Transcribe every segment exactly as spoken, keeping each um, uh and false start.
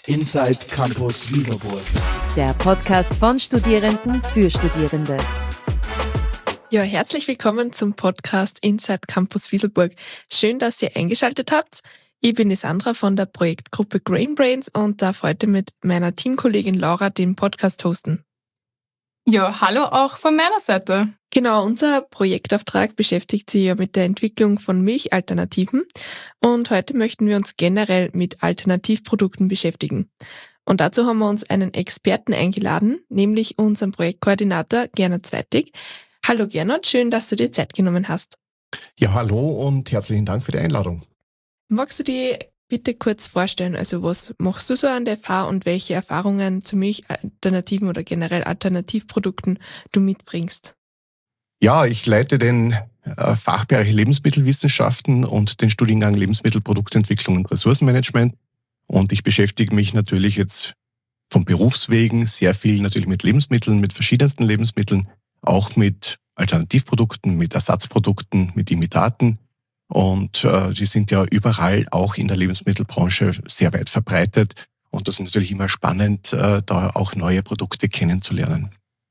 Inside Campus Wieselburg. Der Podcast von Studierenden für Studierende. Ja, herzlich willkommen zum Podcast Inside Campus Wieselburg. Schön, dass ihr eingeschaltet habt. Ich bin die Sandra von der Projektgruppe Grainbrains und darf heute mit meiner Teamkollegin Laura den Podcast hosten. Ja, hallo auch von meiner Seite. Genau, unser Projektauftrag beschäftigt sich ja mit der Entwicklung von Milchalternativen und heute möchten wir uns generell mit Alternativprodukten beschäftigen. Und dazu haben wir uns einen Experten eingeladen, nämlich unseren Projektkoordinator Gernot Zweitig. Hallo Gernot, schön, dass du dir Zeit genommen hast. Ja, hallo und herzlichen Dank für die Einladung. Magst du dir bitte kurz vorstellen, also was machst du so an der F H und welche Erfahrungen zu Milchalternativen oder generell Alternativprodukten du mitbringst? Ja, ich leite den äh, Fachbereich Lebensmittelwissenschaften und den Studiengang Lebensmittelproduktentwicklung und Ressourcenmanagement. Und ich beschäftige mich natürlich jetzt vom Berufswegen sehr viel natürlich mit Lebensmitteln, mit verschiedensten Lebensmitteln, auch mit Alternativprodukten, mit Ersatzprodukten, mit Imitaten. Und äh, die sind ja überall auch in der Lebensmittelbranche sehr weit verbreitet. Und das ist natürlich immer spannend, äh, da auch neue Produkte kennenzulernen.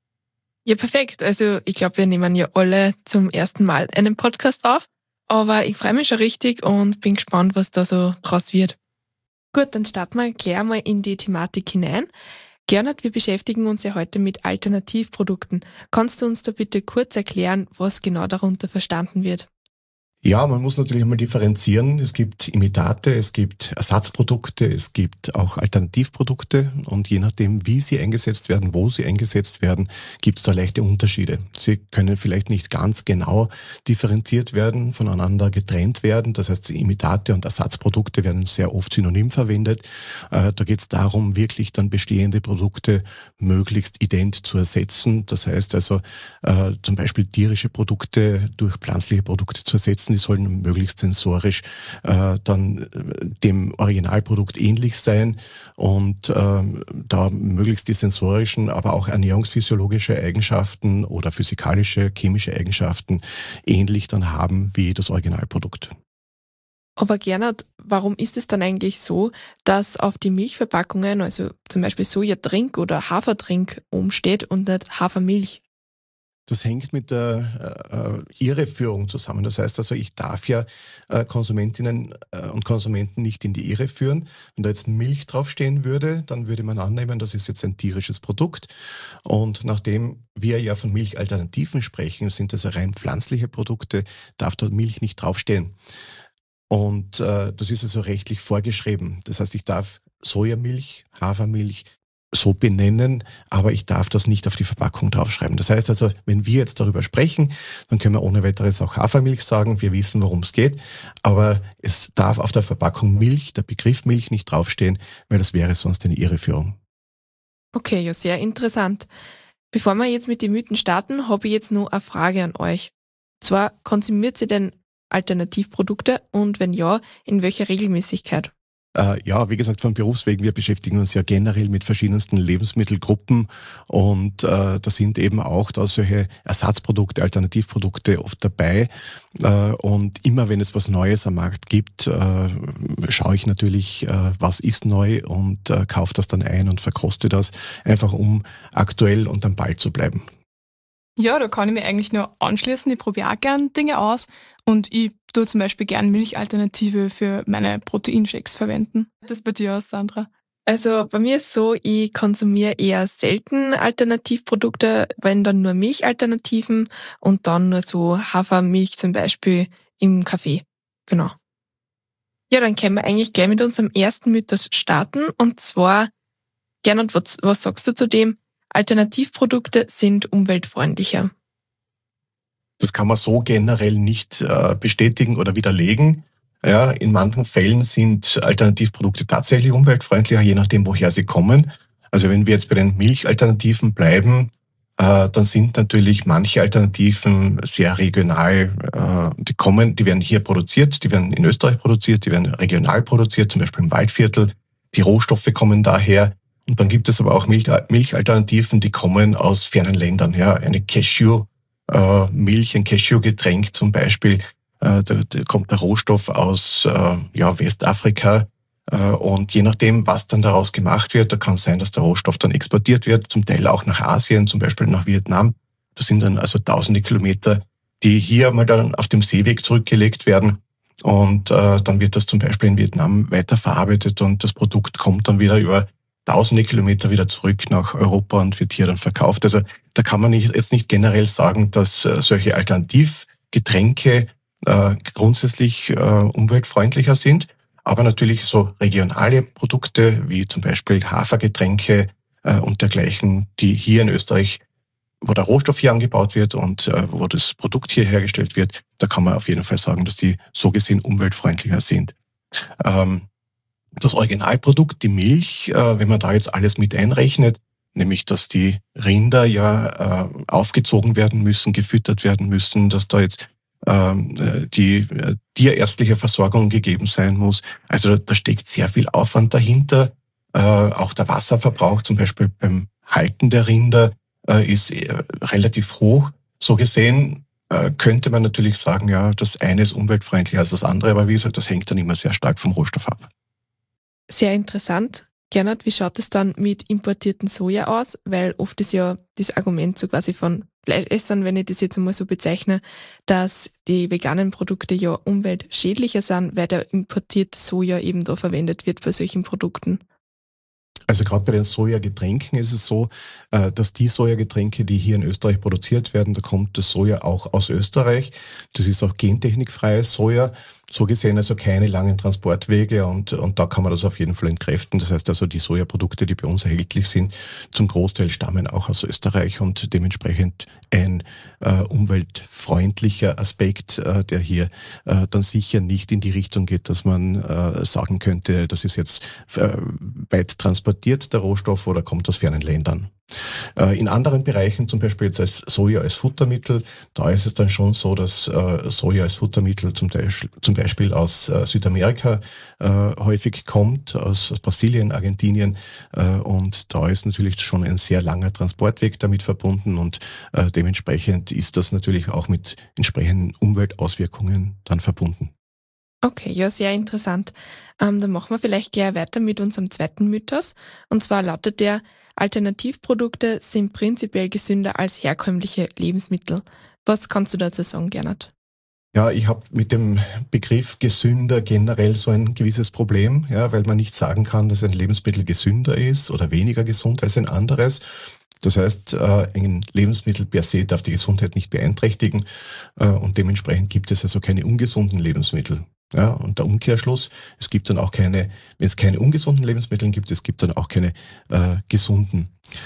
Ja, perfekt. Also ich glaube, wir nehmen ja alle zum ersten Mal einen Podcast auf. Aber ich freue mich schon richtig und bin gespannt, was da so draus wird. Gut, dann starten wir gleich mal in die Thematik hinein. Gernot, wir beschäftigen uns ja heute mit Alternativprodukten. Kannst du uns da bitte kurz erklären, was genau darunter verstanden wird? Ja, man muss natürlich einmal differenzieren. Es gibt Imitate, es gibt Ersatzprodukte, es gibt auch Alternativprodukte und je nachdem, wie sie eingesetzt werden, wo sie eingesetzt werden, gibt es da leichte Unterschiede. Sie können vielleicht nicht ganz genau differenziert werden, voneinander getrennt werden. Das heißt, Imitate und Ersatzprodukte werden sehr oft synonym verwendet. Da geht es darum, wirklich dann bestehende Produkte möglichst ident zu ersetzen. Das heißt also äh, zum Beispiel tierische Produkte durch pflanzliche Produkte zu ersetzen. Die sollen möglichst sensorisch äh, dann dem Originalprodukt ähnlich sein und äh, da möglichst die sensorischen, aber auch ernährungsphysiologische Eigenschaften oder physikalische, chemische Eigenschaften ähnlich dann haben wie das Originalprodukt. Aber Gernot, warum ist es dann eigentlich so, dass auf die Milchverpackungen, also zum Beispiel Sojatrink oder Hafertrink, oben steht und nicht Hafermilch? Das hängt mit der äh, Irreführung zusammen. Das heißt also, ich darf ja äh, Konsumentinnen äh, und Konsumenten nicht in die Irre führen. Wenn da jetzt Milch draufstehen würde, dann würde man annehmen, das ist jetzt ein tierisches Produkt. Und nachdem wir ja von Milchalternativen sprechen, sind das ja rein pflanzliche Produkte, darf dort Milch nicht draufstehen. Und äh, das ist also rechtlich vorgeschrieben. Das heißt, ich darf Sojamilch, Hafermilch, so benennen, aber ich darf das nicht auf die Verpackung draufschreiben. Das heißt also, wenn wir jetzt darüber sprechen, dann können wir ohne weiteres auch Hafermilch sagen, wir wissen, worum es geht, aber es darf auf der Verpackung Milch, der Begriff Milch nicht draufstehen, weil das wäre sonst eine Irreführung. Okay, ja, sehr interessant. Bevor wir jetzt mit den Mythen starten, habe ich jetzt noch eine Frage an euch. Und zwar, konsumiert ihr denn Alternativprodukte und wenn ja, in welcher Regelmäßigkeit? Äh, ja, wie gesagt, von Berufswegen, wir beschäftigen uns ja generell mit verschiedensten Lebensmittelgruppen und äh, da sind eben auch da solche Ersatzprodukte, Alternativprodukte oft dabei äh, und immer wenn es was Neues am Markt gibt, äh, schaue ich natürlich, äh, was ist neu und äh, kaufe das dann ein und verkoste das, einfach um aktuell und am Ball zu bleiben. Ja, da kann ich mir eigentlich nur anschließen. Ich probiere auch gern Dinge aus und ich tue zum Beispiel gern Milchalternative für meine Proteinshakes verwenden. Das ist bei dir aus, Sandra? Also bei mir ist so, ich konsumiere eher selten Alternativprodukte, wenn dann nur Milchalternativen und dann nur so Hafermilch zum Beispiel im Kaffee. Genau. Ja, dann können wir eigentlich gleich mit unserem ersten Mythos starten und zwar, Gernot, was, was sagst du zu dem? Alternativprodukte sind umweltfreundlicher. Das kann man so generell nicht äh, bestätigen oder widerlegen. Ja, in manchen Fällen sind Alternativprodukte tatsächlich umweltfreundlicher, je nachdem, woher sie kommen. Also wenn wir jetzt bei den Milchalternativen bleiben, äh, dann sind natürlich manche Alternativen sehr regional. Äh, die kommen, die werden hier produziert, die werden in Österreich produziert, die werden regional produziert, zum Beispiel im Waldviertel. Die Rohstoffe kommen daher. Und dann gibt es aber auch Milch, Milchalternativen, die kommen aus fernen Ländern. Ja, eine Cashew-Milch, ein Cashew-Getränk zum Beispiel, äh, da, da kommt der Rohstoff aus äh, ja, Westafrika. Und je nachdem, was dann daraus gemacht wird, da kann es sein, dass der Rohstoff dann exportiert wird, zum Teil auch nach Asien, zum Beispiel nach Vietnam. Das sind dann also tausende Kilometer, die hier mal dann auf dem Seeweg zurückgelegt werden. Und äh, dann wird das zum Beispiel in Vietnam weiterverarbeitet und das Produkt kommt dann wieder über tausende Kilometer wieder zurück nach Europa und wird hier dann verkauft. Also da kann man nicht, jetzt nicht generell sagen, dass äh, solche Alternativgetränke äh, grundsätzlich äh, umweltfreundlicher sind. Aber natürlich so regionale Produkte wie zum Beispiel Hafergetränke äh, und dergleichen, die hier in Österreich, wo der Rohstoff hier angebaut wird und äh, wo das Produkt hier hergestellt wird, da kann man auf jeden Fall sagen, dass die so gesehen umweltfreundlicher sind. Ähm, das Originalprodukt, die Milch, äh, wenn man da jetzt alles mit einrechnet, nämlich dass die Rinder ja äh, aufgezogen werden müssen, gefüttert werden müssen, dass da jetzt ähm, die äh, tierärztliche Versorgung gegeben sein muss. Also da, da steckt sehr viel Aufwand dahinter. Äh, auch der Wasserverbrauch zum Beispiel beim Halten der Rinder äh, ist äh, relativ hoch. So gesehen äh, könnte man natürlich sagen, ja, das eine ist umweltfreundlicher als das andere, aber wie gesagt, das hängt dann immer sehr stark vom Rohstoff ab. Sehr interessant. Gernot, wie schaut es dann mit importierten Soja aus? Weil oft ist ja das Argument so quasi von Fleischessern, wenn ich das jetzt einmal so bezeichne, dass die veganen Produkte ja umweltschädlicher sind, weil der importierte Soja eben da verwendet wird bei solchen Produkten. Also gerade bei den Sojagetränken ist es so, dass die Sojagetränke, die hier in Österreich produziert werden, da kommt das Soja auch aus Österreich. Das ist auch gentechnikfreies Soja. So gesehen also keine langen Transportwege und, und da kann man das auf jeden Fall entkräften. Das heißt also, die Sojaprodukte, die bei uns erhältlich sind, zum Großteil stammen auch aus Österreich und dementsprechend ein äh, umweltfreundlicher Aspekt, äh, der hier äh, dann sicher nicht in die Richtung geht, dass man äh, sagen könnte, das ist jetzt äh, weit transportiert, der Rohstoff, oder kommt aus fernen Ländern. In anderen Bereichen, zum Beispiel jetzt als Soja als Futtermittel, da ist es dann schon so, dass äh, Soja als Futtermittel zum, Teil, zum Beispiel aus äh, Südamerika äh, häufig kommt, aus, aus Brasilien, Argentinien, äh, und da ist natürlich schon ein sehr langer Transportweg damit verbunden und äh, dementsprechend ist das natürlich auch mit entsprechenden Umweltauswirkungen dann verbunden. Okay, ja, sehr interessant. Ähm, dann machen wir vielleicht gleich weiter mit unserem zweiten Mythos. Und zwar lautet der, Alternativprodukte sind prinzipiell gesünder als herkömmliche Lebensmittel. Was kannst du dazu sagen, Gernot? Ja, ich habe mit dem Begriff gesünder generell so ein gewisses Problem, ja, weil man nicht sagen kann, dass ein Lebensmittel gesünder ist oder weniger gesund als ein anderes. Das heißt, ein Lebensmittel per se darf die Gesundheit nicht beeinträchtigen und dementsprechend gibt es also keine ungesunden Lebensmittel. Ja, und der Umkehrschluss, es gibt dann auch keine, wenn es keine ungesunden Lebensmittel gibt, es gibt dann auch keine äh, gesunden.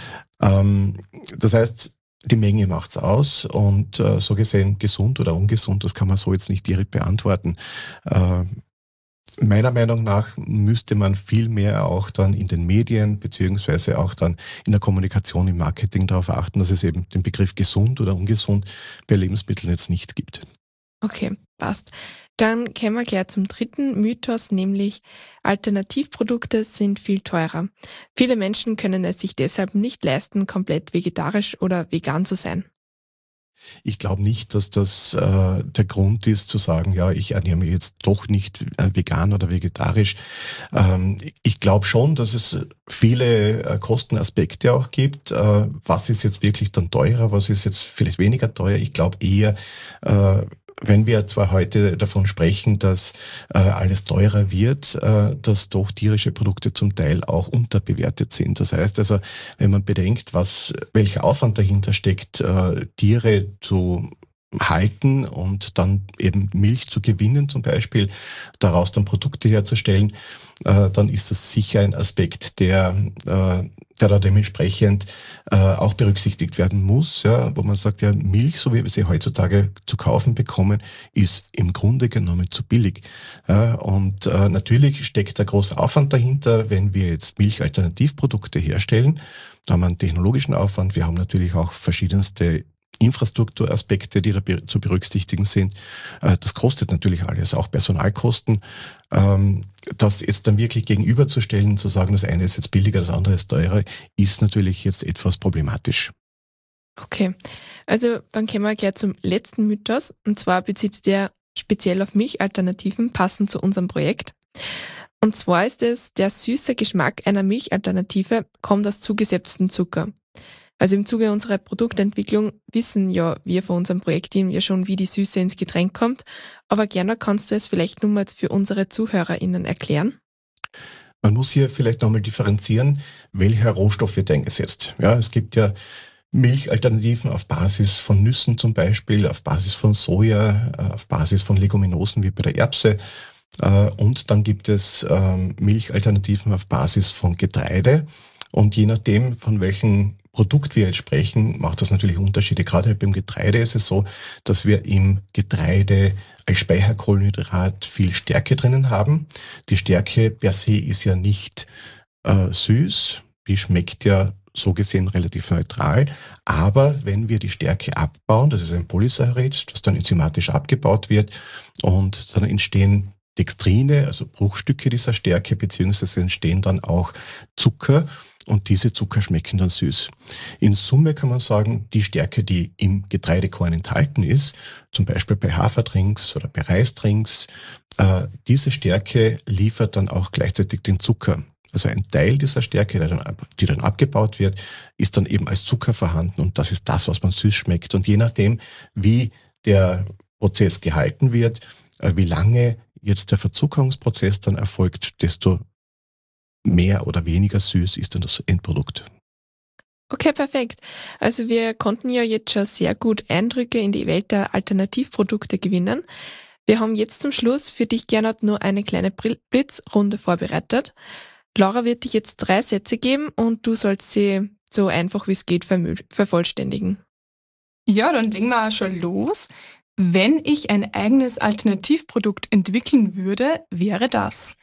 Ähm, das heißt, die Menge macht's aus und äh, so gesehen gesund oder ungesund, das kann man so jetzt nicht direkt beantworten. Äh, meiner Meinung nach müsste man viel mehr auch dann in den Medien beziehungsweise auch dann in der Kommunikation im Marketing darauf achten, dass es eben den Begriff gesund oder ungesund bei Lebensmitteln jetzt nicht gibt. Okay, passt. Dann kommen wir gleich zum dritten Mythos, nämlich Alternativprodukte sind viel teurer. Viele Menschen können es sich deshalb nicht leisten, komplett vegetarisch oder vegan zu sein. Ich glaube nicht, dass das äh, der Grund ist, zu sagen, ja, ich ernähre mich jetzt doch nicht äh, vegan oder vegetarisch. Ähm, ich glaube schon, dass es viele äh, Kostenaspekte auch gibt. Äh, was ist jetzt wirklich dann teurer, was ist jetzt vielleicht weniger teuer? Ich glaube eher, äh, wenn wir zwar heute davon sprechen, dass äh, alles teurer wird, äh, dass doch tierische Produkte zum Teil auch unterbewertet sind. Das heißt also, wenn man bedenkt, was welcher Aufwand dahinter steckt, äh, Tiere zu halten und dann eben Milch zu gewinnen zum Beispiel, daraus dann Produkte herzustellen, äh, dann ist das sicher ein Aspekt, der äh, der da dementsprechend äh, auch berücksichtigt werden muss, ja, wo man sagt, ja, Milch, so wie wir sie heutzutage zu kaufen bekommen, ist im Grunde genommen zu billig. Ja, und äh, natürlich steckt der große Aufwand dahinter, wenn wir jetzt Milchalternativprodukte herstellen. Da haben wir einen technologischen Aufwand, wir haben natürlich auch verschiedenste Infrastrukturaspekte, die da zu berücksichtigen sind. Das kostet natürlich alles, auch Personalkosten. Das jetzt dann wirklich gegenüberzustellen, zu sagen, das eine ist jetzt billiger, das andere ist teurer, ist natürlich jetzt etwas problematisch. Okay, also dann kommen wir gleich zum letzten Mythos. Und zwar bezieht der speziell auf Milchalternativen, passend zu unserem Projekt. Und zwar ist es, der süße Geschmack einer Milchalternative kommt aus zugesetztem Zucker. Also im Zuge unserer Produktentwicklung wissen ja wir von unserem Projektteam ja schon, wie die Süße ins Getränk kommt. Aber gerne kannst du es vielleicht nur mal für unsere ZuhörerInnen erklären? Man muss hier vielleicht nochmal differenzieren, welcher Rohstoff wird eingesetzt. Ja, es gibt ja Milchalternativen auf Basis von Nüssen zum Beispiel, auf Basis von Soja, äh, auf Basis von Leguminosen wie bei der Erbse. Äh, Und dann gibt es ähm, Milchalternativen auf Basis von Getreide. Und je nachdem, von welchem Produkt wir jetzt sprechen, macht das natürlich Unterschiede. Gerade beim Getreide ist es so, dass wir im Getreide als Speicherkohlenhydrat viel Stärke drinnen haben. Die Stärke per se ist ja nicht äh, süß, die schmeckt ja so gesehen relativ neutral. Aber wenn wir die Stärke abbauen, das ist ein Polysaccharid, das dann enzymatisch abgebaut wird und dann entstehen Dextrine, also Bruchstücke dieser Stärke, beziehungsweise entstehen dann auch Zucker und diese Zucker schmecken dann süß. In Summe kann man sagen, die Stärke, die im Getreidekorn enthalten ist, zum Beispiel bei Haferdrinks oder bei Reisdrinks, äh, diese Stärke liefert dann auch gleichzeitig den Zucker. Also ein Teil dieser Stärke, die dann, die dann abgebaut wird, ist dann eben als Zucker vorhanden und das ist das, was man süß schmeckt. Und je nachdem, wie der Prozess gehalten wird, äh, wie lange jetzt der Verzuckerungsprozess dann erfolgt, desto mehr oder weniger süß ist dann das Endprodukt. Okay, perfekt. Also wir konnten ja jetzt schon sehr gut Eindrücke in die Welt der Alternativprodukte gewinnen. Wir haben jetzt zum Schluss für dich, Gernot, nur eine kleine Blitzrunde vorbereitet. Laura wird dich jetzt drei Sätze geben und du sollst sie so einfach wie es geht vermö- vervollständigen. Ja, dann legen wir auch schon los. Wenn ich ein eigenes Alternativprodukt entwickeln würde, wäre das?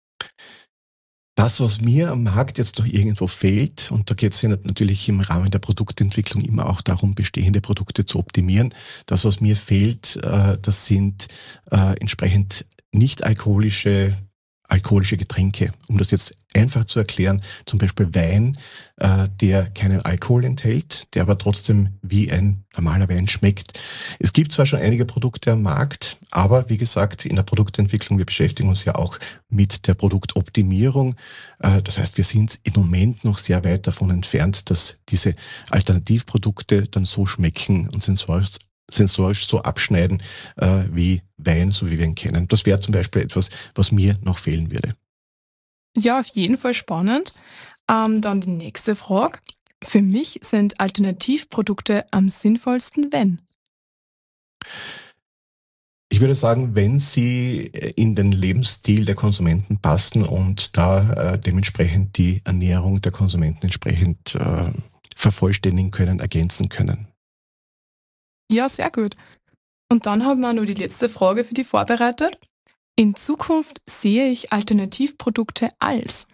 Das, was mir am Markt jetzt noch irgendwo fehlt, und da geht es ja natürlich im Rahmen der Produktentwicklung immer auch darum, bestehende Produkte zu optimieren. Das, was mir fehlt, äh, das sind äh, entsprechend nicht alkoholische alkoholische Getränke. Um das jetzt einfach zu erklären, zum Beispiel Wein, äh, der keinen Alkohol enthält, der aber trotzdem wie ein normaler Wein schmeckt. Es gibt zwar schon einige Produkte am Markt, aber wie gesagt, in der Produktentwicklung, wir beschäftigen uns ja auch mit der Produktoptimierung. Äh, das heißt, wir sind im Moment noch sehr weit davon entfernt, dass diese Alternativprodukte dann so schmecken und sensorisch sensorisch so abschneiden äh, wie Wein, so wie wir ihn kennen. Das wäre zum Beispiel etwas, was mir noch fehlen würde. Ja, auf jeden Fall spannend. Ähm, dann die nächste Frage. Für mich sind Alternativprodukte am sinnvollsten, wenn? Ich würde sagen, wenn sie in den Lebensstil der Konsumenten passen und da äh, dementsprechend die Ernährung der Konsumenten entsprechend äh, vervollständigen können, ergänzen können. Ja, sehr gut. Und dann haben wir noch die letzte Frage für dich vorbereitet. In Zukunft sehe ich Alternativprodukte als?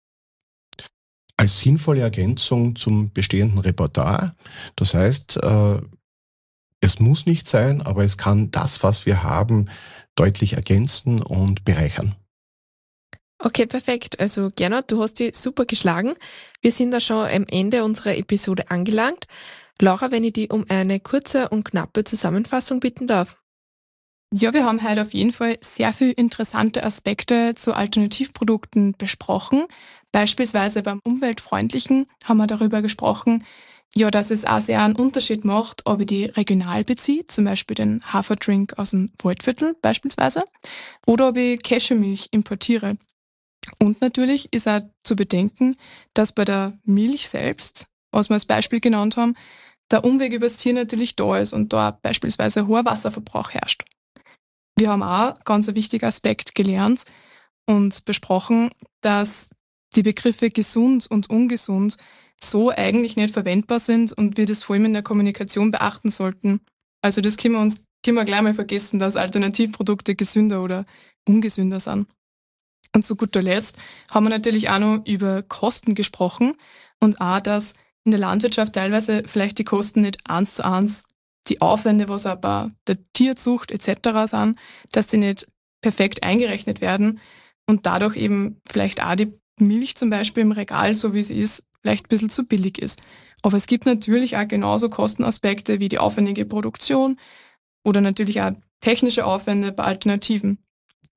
Als sinnvolle Ergänzung zum bestehenden Repertoire. Das heißt, äh, es muss nicht sein, aber es kann das, was wir haben, deutlich ergänzen und bereichern. Okay, perfekt. Also Gernot, du hast dich super geschlagen. Wir sind da schon am Ende unserer Episode angelangt. Laura, wenn ich dich um eine kurze und knappe Zusammenfassung bitten darf. Ja, wir haben heute auf jeden Fall sehr viele interessante Aspekte zu Alternativprodukten besprochen. Beispielsweise beim Umweltfreundlichen haben wir darüber gesprochen, ja, dass es auch sehr einen Unterschied macht, ob ich die regional beziehe, zum Beispiel den Haferdrink aus dem Waldviertel beispielsweise, oder ob ich Cashewmilch importiere. Und natürlich ist auch zu bedenken, dass bei der Milch selbst, was wir als Beispiel genannt haben, der Umweg übers Tier natürlich da ist und da beispielsweise hoher Wasserverbrauch herrscht. Wir haben auch ganz ein wichtiger Aspekt gelernt und besprochen, dass die Begriffe gesund und ungesund so eigentlich nicht verwendbar sind und wir das vor allem in der Kommunikation beachten sollten. Also das können wir uns können wir gleich mal vergessen, dass Alternativprodukte gesünder oder ungesünder sind. Und zu guter Letzt haben wir natürlich auch noch über Kosten gesprochen und auch, dass in der Landwirtschaft teilweise vielleicht die Kosten nicht eins zu eins die Aufwände, was auch bei der Tierzucht et cetera sind, dass die nicht perfekt eingerechnet werden und dadurch eben vielleicht auch die Milch zum Beispiel im Regal, so wie sie ist, vielleicht ein bisschen zu billig ist. Aber es gibt natürlich auch genauso Kostenaspekte wie die aufwendige Produktion oder natürlich auch technische Aufwände bei Alternativen.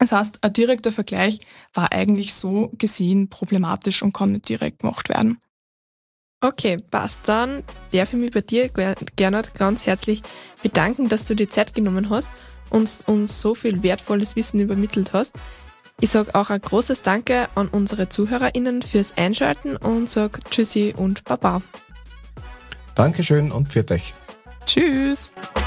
Das heißt, ein direkter Vergleich war eigentlich so gesehen problematisch und kann nicht direkt gemacht werden. Okay, passt. Dann darf ich mich bei dir, Gernot, ganz herzlich bedanken, dass du dir Zeit genommen hast und uns so viel wertvolles Wissen übermittelt hast. Ich sage auch ein großes Danke an unsere ZuhörerInnen fürs Einschalten und sage Tschüssi und Baba. Dankeschön und pfiat euch. Tschüss!